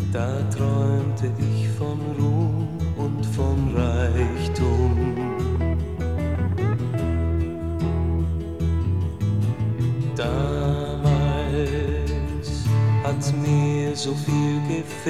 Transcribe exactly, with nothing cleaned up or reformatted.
Da träumte ich von Ruhm und von Reichtum. Damals hat mir so viel gefehlt.